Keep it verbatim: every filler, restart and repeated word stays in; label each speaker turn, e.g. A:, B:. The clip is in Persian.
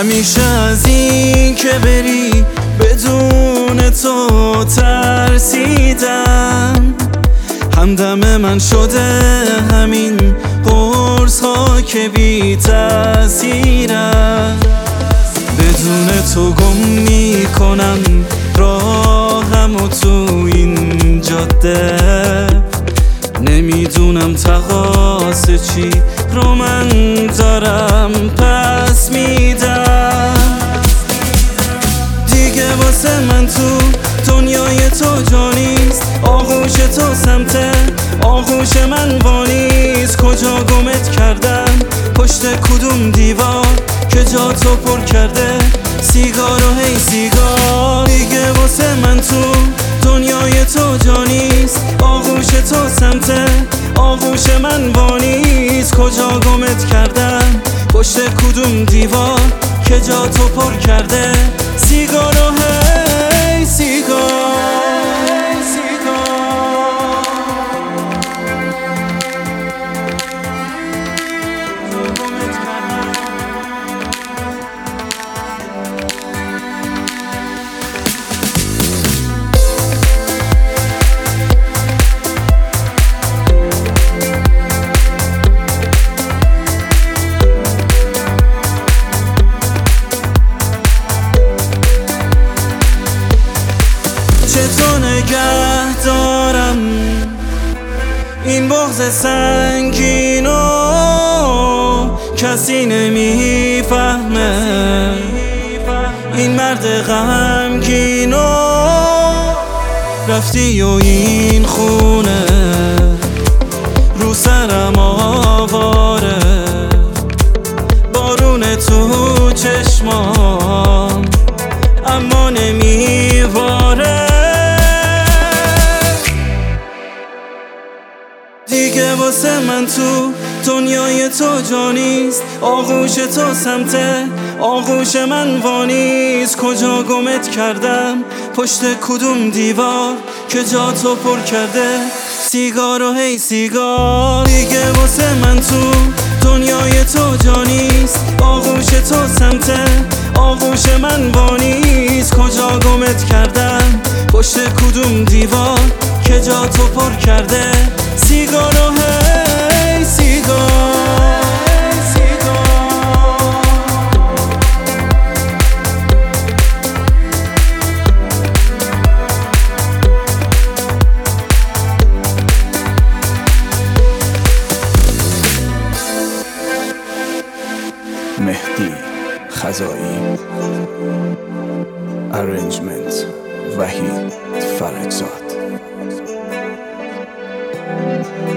A: همیشه از این که بری بدون تو ترسیدم. همدم من شده همین قرص ها که بی تأثیرم. بدون تو گم میکنم راهم و تو این جاده. نمیدونم تقاصه چی رو من دارم پس میدم. دیگه واسه من تو دنیای تو جانیست. آغوش تو سمت آغوش من وانیست. کجا گمت کردم پشت کدوم دیوار که جا تو پر کرده سیگار و هی سیگار. دیگه واسه من تو دنیای تو جانیست. آغوش تو سمت آغوش من وانیست. کجا گمت کردم پشت کدوم دیوار که جا تو پر کرده سیگار و هی سیگار. چطور نگه دارم این بغض سنگینو کسی نمیفهمه. این مرد غمگینو رفتی و این خونه رو سرم آواره. بارون تو چشمام اما نمیواره. دیگه واسه من تو دنیای تو جانیست. آغوش تو سمت آغوش من وانیست. کجا گمت کردم پشت کدوم دیوار که جا تو پر کرده سیگار و هی سیگار. دیگه واسه من تو دنیای تو جانیست. آغوش تو سمت آغوش من وانیست. کجا گمت کردم پشت کدوم دیوار که جا تو پر کرده سیگار و هی سیگار.
B: مهدی خزائی. ارنجمنت وحید فرجزاد.